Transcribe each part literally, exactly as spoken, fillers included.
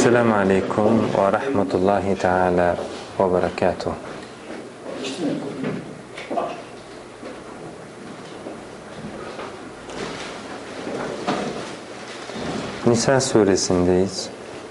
Esselamu Aleyküm ve Rahmetullahi Teala ve Berekatuhu. Nisa suresindeyiz.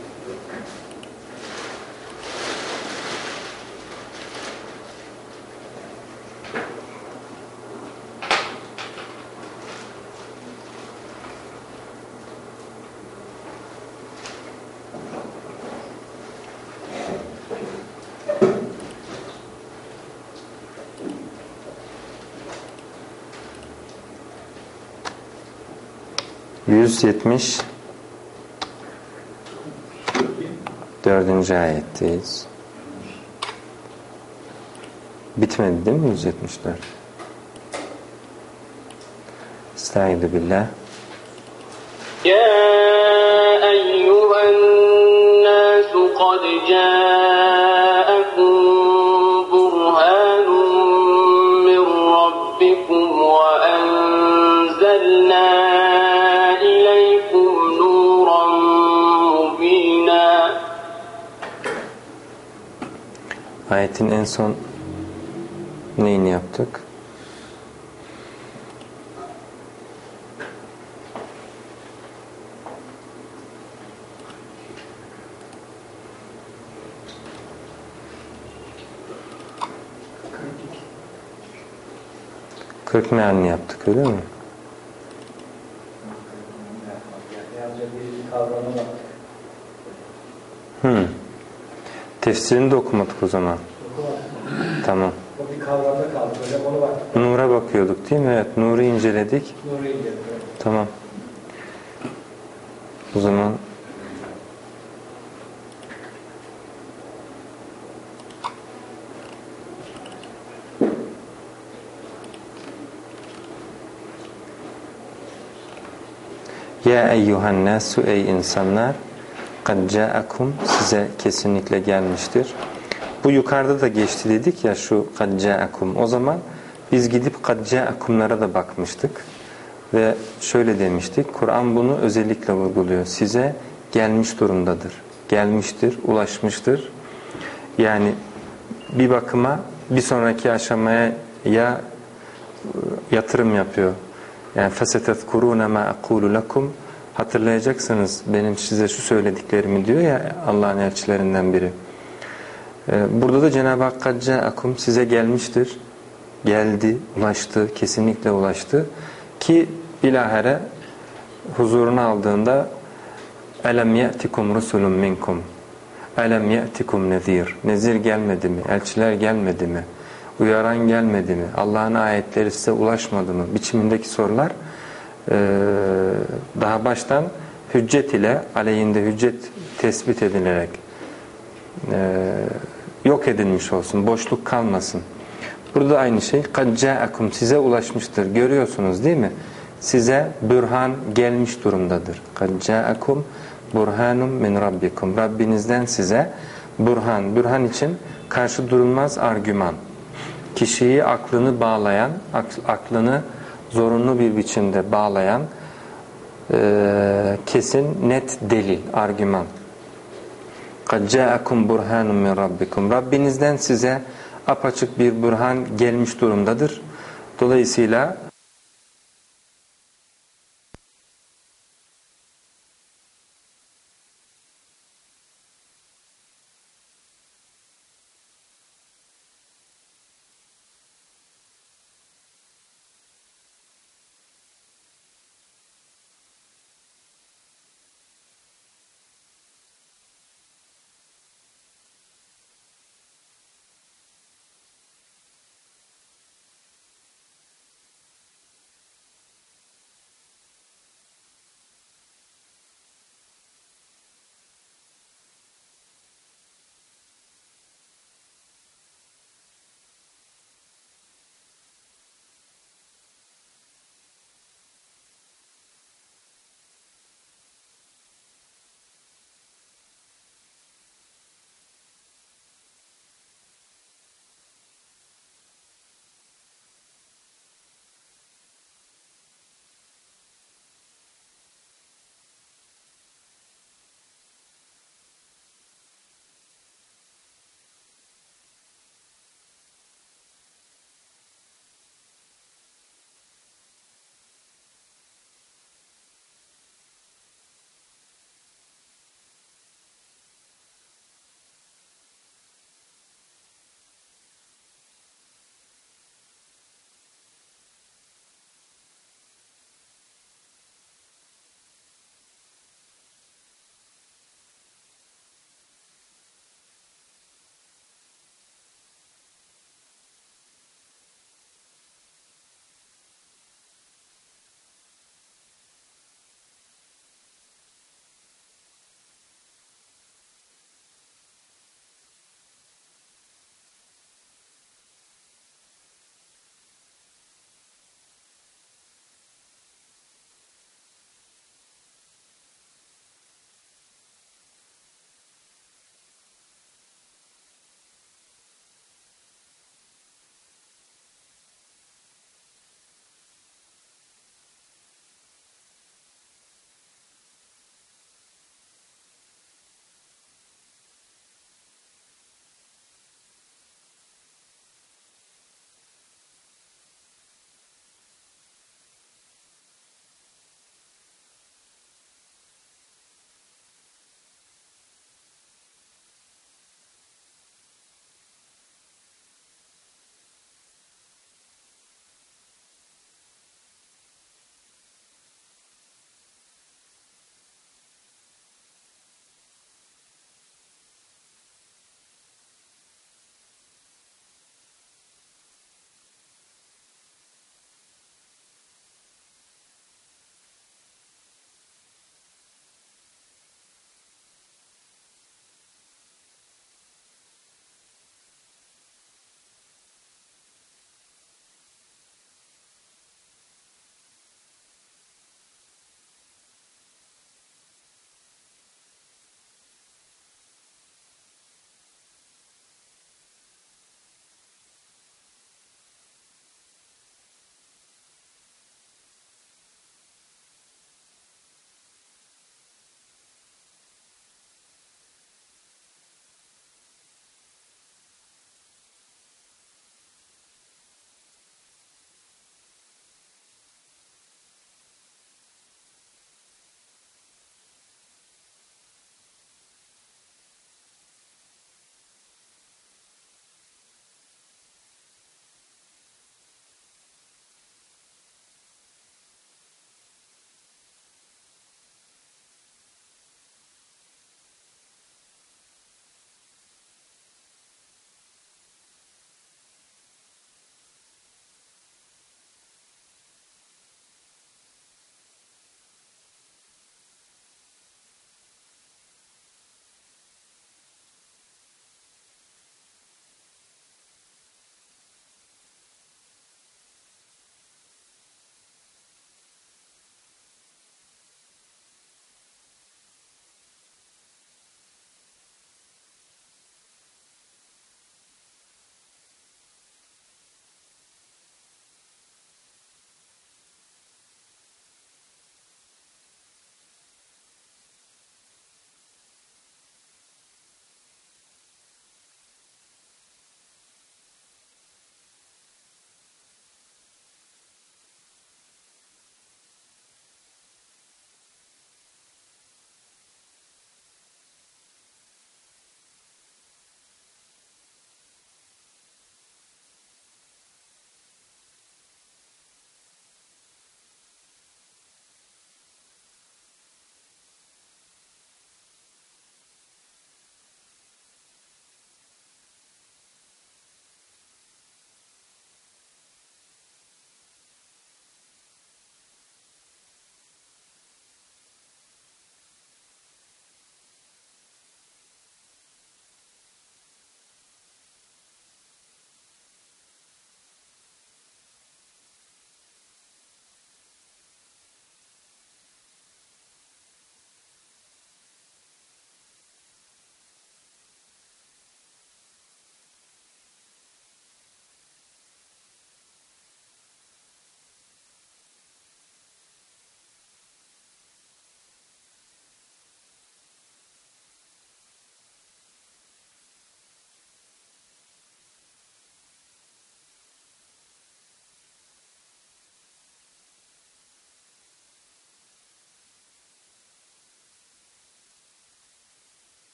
yüz yetmiş dördüncü ayetteyiz. Bitmedi değil mi yüz yetmiş dört? Estaizu billah. Ya eyyühen nâsu kad câekum burhânun min rabbikum ve enzelnâ Ayetin en son neyini yaptık? kırk mealini yaptık, öyle mi? Hmm. Tefsirini de okumadık o zaman. Okumadık. Tamam. O bir kavramda kaldı hocam, onu baktık. Nur'a bakıyorduk değil mi? Evet, Nur'u inceledik. Nur'u inceledik. Tamam. O zaman Ya eyyuhan nasu, ey insanlar, kad ca'akum, size kesinlikle gelmiştir. Bu yukarıda da geçti dedik ya, şu kad ca'akum. O zaman biz gidip kad ca'akumlara da bakmıştık ve şöyle demiştik. Kur'an bunu özellikle vurguluyor. Size gelmiş durumdadır. Gelmiştir, ulaşmıştır. Yani bir bakıma bir sonraki aşamaya ya yatırım yapıyor. Yani فَسَتَذْكُرُونَ مَا أَقُولُ لَكُمْ, hatırlayacaksınız benim size şu söylediklerimi diyor ya Allah'ın elçilerinden biri. Burada da Cenab-ı Hak قَدْ جَاءَكُمْ, size gelmiştir. Geldi, ulaştı, kesinlikle ulaştı. Ki bilahare huzuruna aldığında أَلَمْ يَأْتِكُمْ رُسُلٌ مِنْكُمْ أَلَمْ يَأْتِكُمْ nezir. Nezir gelmedi mi? Elçiler gelmedi mi? Uyaran gelmedi mi? Allah'ın ayetleri size ulaşmadı mı? Biçimindeki sorular daha baştan hüccet ile aleyhinde hüccet tespit edilerek yok edilmiş olsun, boşluk kalmasın. Burada aynı şey. قَدْ جَاءَكُمْ, size ulaşmıştır. Görüyorsunuz değil mi? Size bürhan gelmiş durumdadır. قَدْ جَاءَكُمْ burhanum min rabbikum. Rabbinizden size burhan. Burhan için karşı durulmaz argüman. Kişiyi aklını bağlayan, aklını zorunlu bir biçimde bağlayan e, kesin, net delil, argüman. قَدْ جَاءَكُمْ بُرْهَانٌ مِنْ رَبِّكُمْ. Rabbinizden size apaçık bir burhan gelmiş durumdadır. Dolayısıyla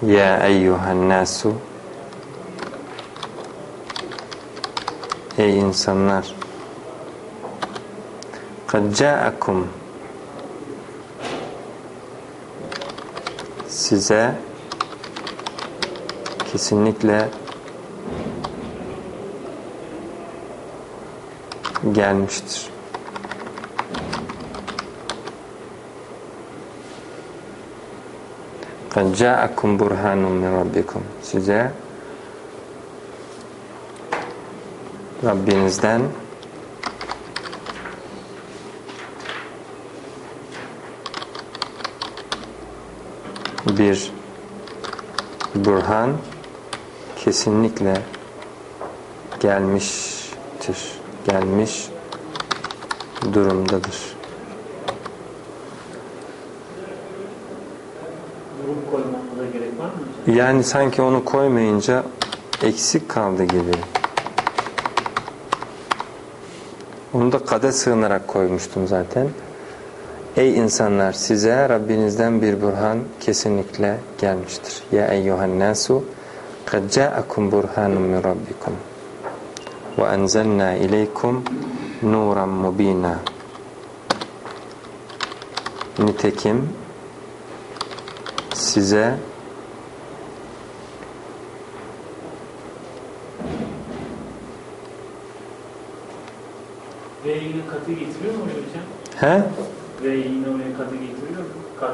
Ya eyyuhan nasu, ey insanlar, kad ca'akum, size kesinlikle gelmiştir. Kad ca'akum burhanun min rabbikum, size Rabbinizden bir burhan kesinlikle gelmiştir, gelmiş durumdadır. Vurup koymamıza gerek var mı hocam? Yani sanki onu koymayınca eksik kaldı gibi. Onu da kade sığınarak koymuştum zaten. Ey insanlar, size Rabbinizden bir burhan kesinlikle gelmiştir. Ya eyyuhan nasu, kad ca'akum burhanun min rabbikum ve enzelna ileykum nuran mubina. Nitekim size Ve yine katı getiriyor mu hocam? he? Ve yine oraya katı getiriyor mu? Kat.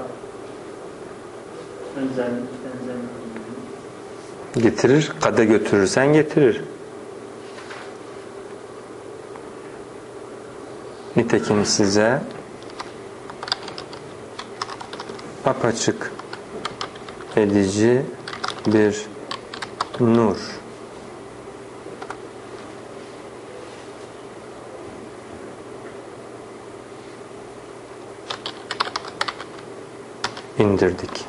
Enzel, enzel. Getirir, kade götürürsen getirir. Nitekim size apaçık edici bir nur indirdik.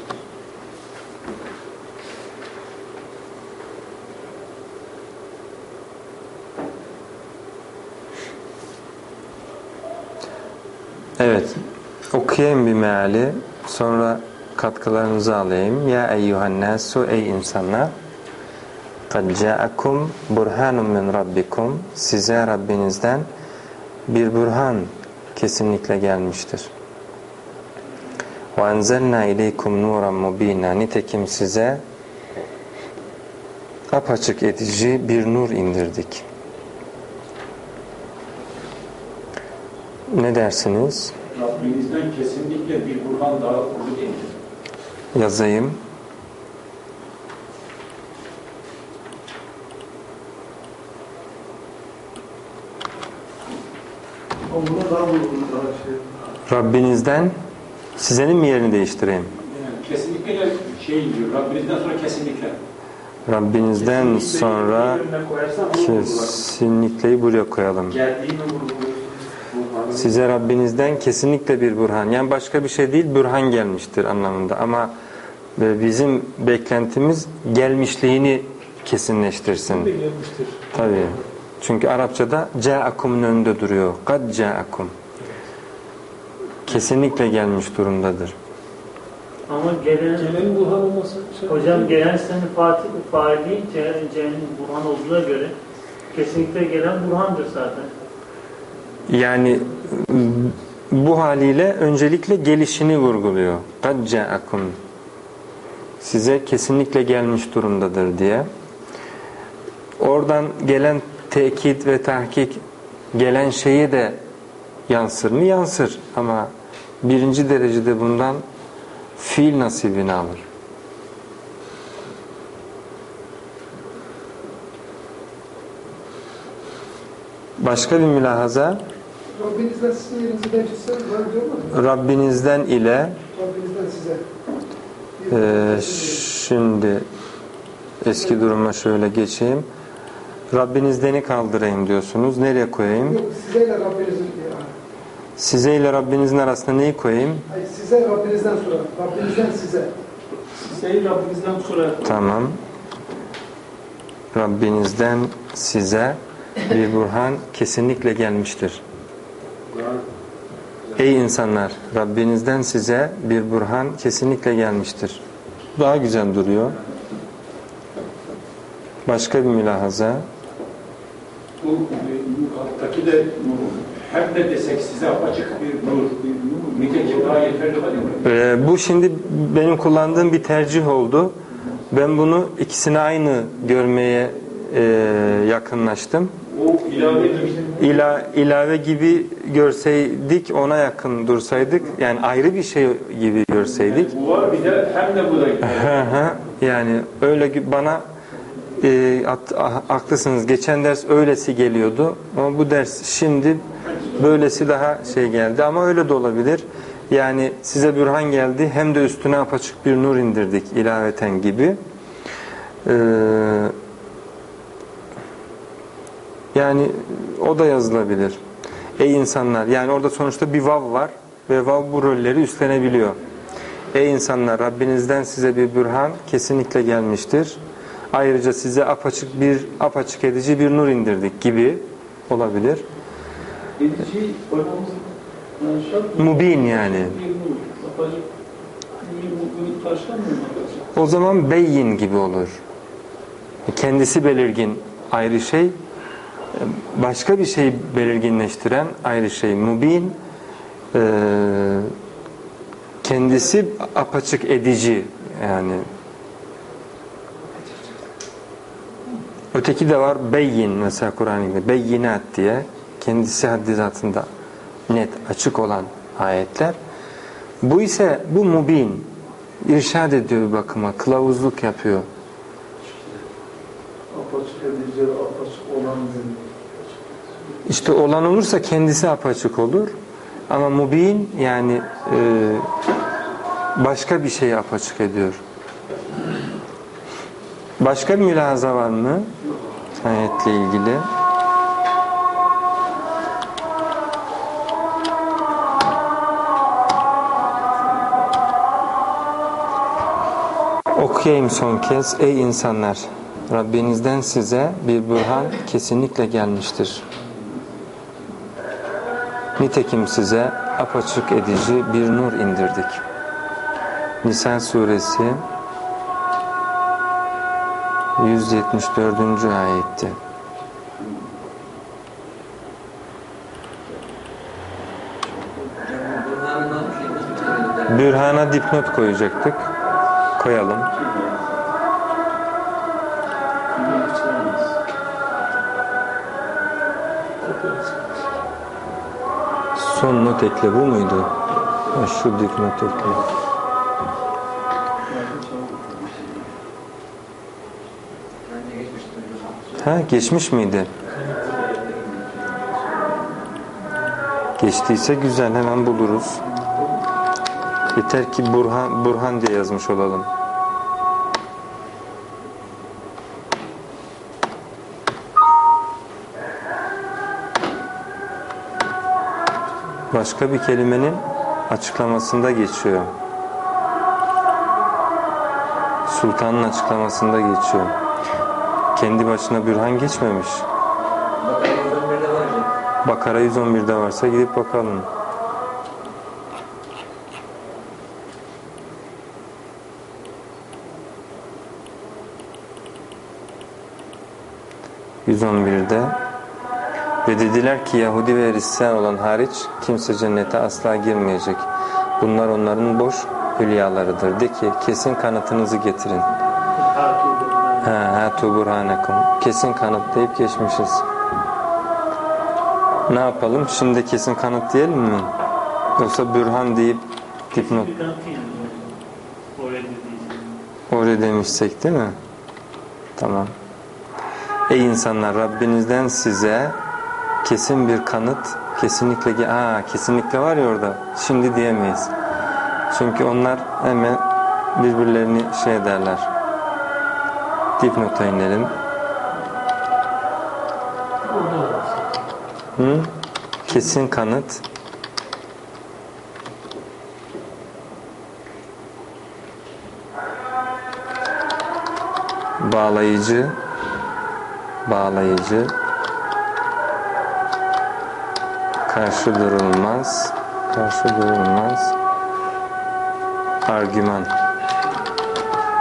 Evet, okuyayım bir meali, sonra katkılarınızı alayım. Ya eyyuhan nasu, ey insanlar, kad ca'akum burhanun min rabbikum, size Rabbinizden bir burhan kesinlikle gelmiştir. Ve enzelna ileykum nuran mubina, nitekim size apaçık edici bir nur indirdik. Ne dersiniz? Rabbinizden kesinlikle bir burhan daha olur değil. Yazayım. Buna daha vurgun daha şey. Rabbinizden, sizenin mi yerini değiştireyim? Yani kesinlikle şey diyor. Rabbinizden sonra kesinlikle. Rabbinizden Kesinlikle sonra yerine koyarsan bunu vurgular. kesinlikleyi buraya koyalım. Geldiğini vurguluyor. Burhanı. Size Rabbinizden kesinlikle bir burhan, yani başka bir şey değil, burhan gelmiştir anlamında. Ama bizim beklentimiz gelmişliğini kesinleştirsin. gelmiştir. Tabii. Çünkü Arapçada ca'akum'un önünde duruyor. Kad ca'akum. Kesinlikle gelmiş durumdadır. Ama gelen, Gelenin burhan olması. hocam gelen senin Fatih, faili C'nin Burhan olduğuna göre kesinlikle gelen Burhan'dır zaten. Yani bu haliyle öncelikle gelişini vurguluyor. Kad ca'akum. Size kesinlikle gelmiş durumdadır diye. Oradan gelen tekit ve tahkik gelen şeye de yansır mı? Yansır. Ama birinci derecede bundan fiil nasibini alır. Başka bir mülahaza? Rabbinizden sizin yerinizi değiştirse var diyor mu? Rabbinizden ile Rabbinizden size. e, şimdi eski duruma şöyle geçeyim. Rabbinizdeni kaldırayım diyorsunuz. Nereye koyayım? Yok, size ile Rabbinizin yani. Size ile Rabbinizin arasında neyi koyayım? Hayır, size Rabbinizden sonra. Rabbinizden size. Size Rabbinizden sonra. Tamam. Rabbinizden size bir burhan kesinlikle gelmiştir. Ey insanlar, Rabbinizden size bir burhan kesinlikle gelmiştir. daha güzel duruyor. Başka bir mülahaza. Bu, bu alttaki de hem de desek size apaçık bir nur, nitekim daha yeterli değil mi? Ee, bu şimdi benim kullandığım bir tercih oldu. Ben bunu ikisini aynı görmeye e, yakınlaştım. O ilave gibi. İla, ilave gibi görseydik, ona yakın dursaydık, yani ayrı bir şey gibi görseydik. Bu var bir de hem de bu da. Yani öyle bana e, at, haklısınız. Geçen ders öylesi geliyordu ama bu ders şimdi böylesi daha şey geldi, ama öyle de olabilir. Yani size bürhan geldi, hem de üstüne apaçık bir nur indirdik ilaveten gibi. Ee, yani o da yazılabilir. Ey insanlar, yani orada sonuçta bir vav var ve vav bu rolleri üstlenebiliyor. Ey insanlar, Rabbinizden size bir bürhan kesinlikle gelmiştir. Ayrıca size apaçık bir apaçık edici bir nur indirdik gibi olabilir. Edici oynamamız yani şart mı? Mubin yani. Bir nur, apaçık bir karşılamıyor mu? O zaman beyin gibi olur. Kendisi belirgin ayrı şey, başka bir şey belirginleştiren ayrı şey. Mubin, e, kendisi apaçık edici yani. Öteki de var beyin, mesela Kur'an-ı beyinat diye, kendisi haddi zatında net, açık olan ayetler. Bu ise bu mubin, irşad ediyor bir bakıma, kılavuzluk yapıyor. Apaçık edici, apaçık olan bir. İşte olan olursa kendisi apaçık olur. Ama mubin yani e, başka bir şeyi apaçık ediyor. Başka bir mülahaza var mı? Ayetle ilgili. Okuyayım son kez. Ey insanlar! Rabbinizden size bir bürhan kesinlikle gelmiştir. Nitekim size apaçık edici bir nur indirdik. Nisa suresi yüz yetmiş dördüncü ayetti. Bürhana dipnot koyacaktık. Koyalım. Son not ekle, bu muydu? Ha, şu dipnot ekle. Ha, geçmiş miydi? Geçtiyse güzel, hemen buluruz. Yeter ki Burhan, Burhan diye yazmış olalım. Başka bir kelimenin açıklamasında geçiyor. Sultanın açıklamasında geçiyor. Kendi başına bürhan geçmemiş. Bakara yüz on birde varsa gidip bakalım. yüz on birde ve dediler ki Yahudi ve Hristiyan olan hariç kimse cennete asla girmeyecek. Bunlar onların boş hülyalarıdır. De ki kesin kanıtınızı getirin. Ha tu burhanakum. Kesin kanıt deyip geçmişiz. Ne yapalım? Şimdi kesin kanıt diyelim mi? Yoksa bürhan deyip dipnot oraya demişsek değil mi? Tamam. Ey insanlar, Rabbinizden size kesin bir kanıt, kesinlikle aa kesinlikle var ya orada. Şimdi diyemeyiz. Çünkü onlar hemen birbirlerini şey ederler. Dipnota inelim. Hı? Kesin kanıt. Bağlayıcı. Bağlayıcı. Karşı durulmaz. Karşı durulmaz. Argüman.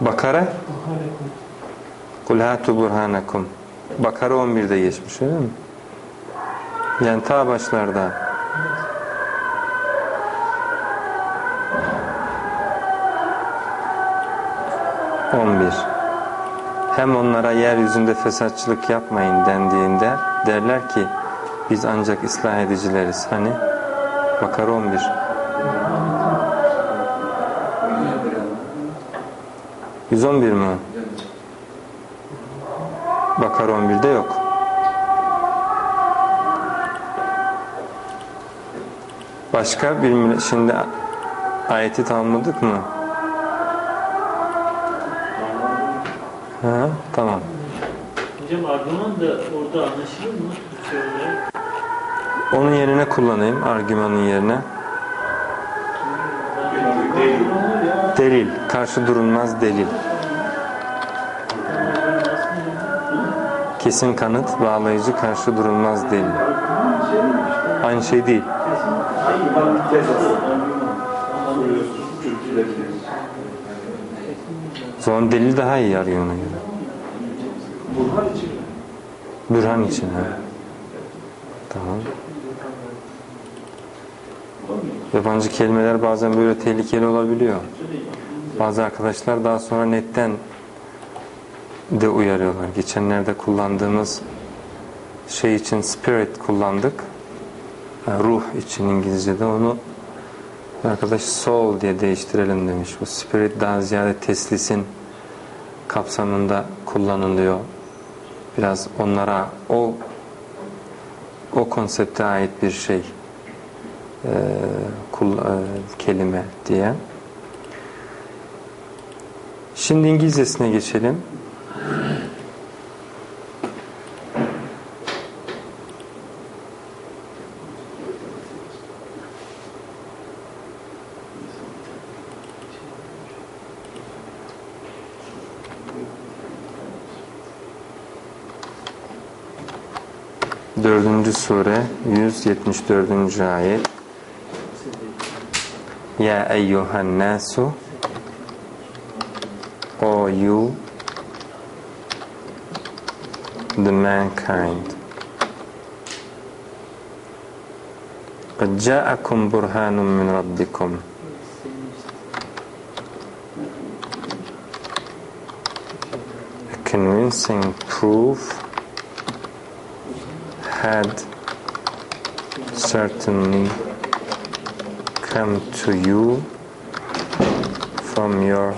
Bakara Kul hatu burhanakum. Bakara on birde geçmiş öyle mi? Yani ta başlarda. on bir. Hem onlara yeryüzünde fesatçılık yapmayın dendiğinde derler ki biz ancak ıslah edicileriz. Hani? Bakara on bir. yüz on bir mi? Bakara on birde yok. Başka bir şimdi ayeti tamamladık mı? Ha, tamam. Hocam argüman da orada anlaşılır mı? Şöyle. Onun yerine kullanayım. Argümanın yerine. Delil. Karşı durulmaz delil. Kesin kanıt, bağlayıcı, karşı durulmaz delil. Aynı şey değil. O zaman delil daha iyi arıyor ona göre. Burhan için mi? Bürhan için. Ha. Tamam. Yabancı kelimeler bazen böyle tehlikeli olabiliyor. Bazı arkadaşlar daha sonra netten de uyarıyorlar. Geçenlerde kullandığımız şey için spirit kullandık. Yani ruh için İngilizce'de onu arkadaş soul diye değiştirelim demiş. Bu spirit daha ziyade teslisin kapsamında kullanılıyor. Biraz onlara o o konsepte ait bir şey e, kul, e, kelime diye. Şimdi İngilizcesine geçelim. Dördüncü sure yüz yetmiş dördüncü ayet. Ya eyyuhan nasu, O you the mankind, قد جاءكم برهان من ربكم a convincing proof had certainly come to you from your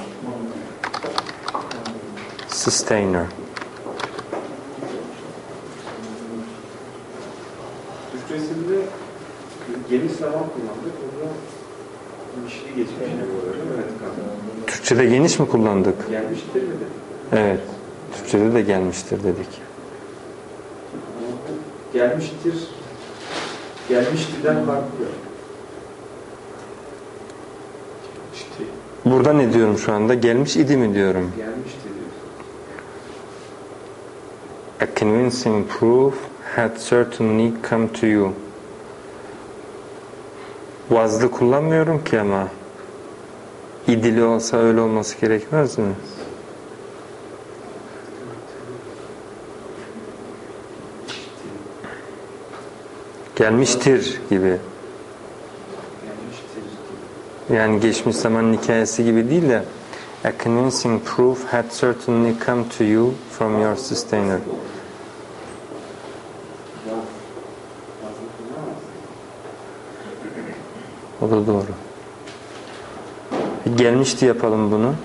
sustainer. Türkçesinde geniş zaman kullandık. Orada ilişki geçmiş. Evet, Türkçe'de geniş mi kullandık? gelmiştir mi de? Evet. Türkçe'de de gelmiştir dedik. Gelmiştir. Gelmiştirden farklı. İşte Burada ne diyorum şu anda? Gelmiş idi mi diyorum? gelmiştir diyor. A convincing proof had certainly come to you. Vazlı kullanmıyorum ki ama. İdili olsa öyle olması gerekmez mi? Gelmiştir gibi. Gelmiştir. Yani geçmiş zamanın hikayesi gibi değil de a convincing proof had certainly come to you from your sustainer. O da doğru. Gelmişti yapalım bunu.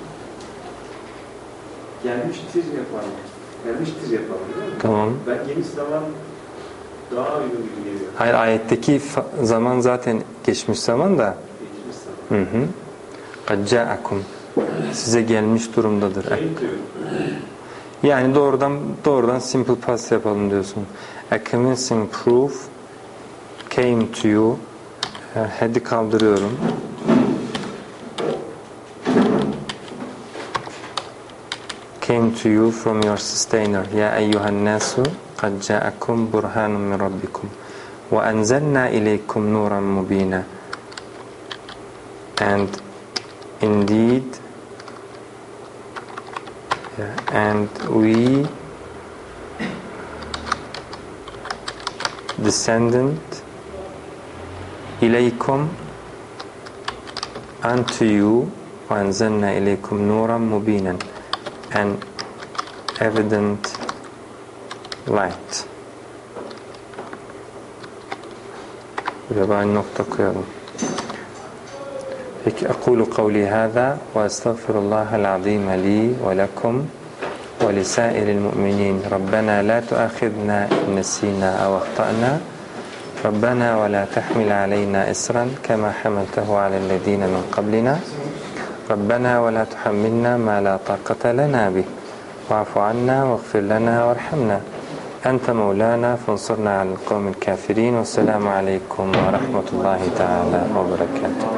Gelmiştir yapalım. Gelmiştir yapalım değil mi? Tamam. Ben geniş zaman daha uygun gibi geliyor. Hayır, ayetteki fa- zaman zaten geçmiş zaman da. Geçmiş zaman. Hı hı. قَدْ جَاءَكُمْ size gelmiş durumdadır. Şey diyor. Yani doğrudan doğrudan simple past yapalım diyorsun. A convincing proof came to you. Had'i kaldırıyorum. Came to you from your sustainer. Ya eyyuhan nasu قد جاءكم برهان من ربكم وأنزلنا إليكم نورا مبينا. And indeed Yeah, and we descendant إليكم unto you وأنزلنا إليكم نورا مبينا an evident light. Buraya ben nokta koyalım. Peki أقول قولي هذا وأستغفر الله العظيم لي ولكم ولسائر المؤمنين. ربنا لا تؤاخذنا إن نسينا أو أخطأنا ربنا ولا تحمل علينا إصرا كما حملته على الذين من قبلنا ربنا ولا تحملنا ما لا طاقة لنا به واعف عنا واغفر لنا وارحمنا أنت مولانا فانصرنا على القوم الكافرين والسلام عليكم ورحمة الله تعالى وبركاته.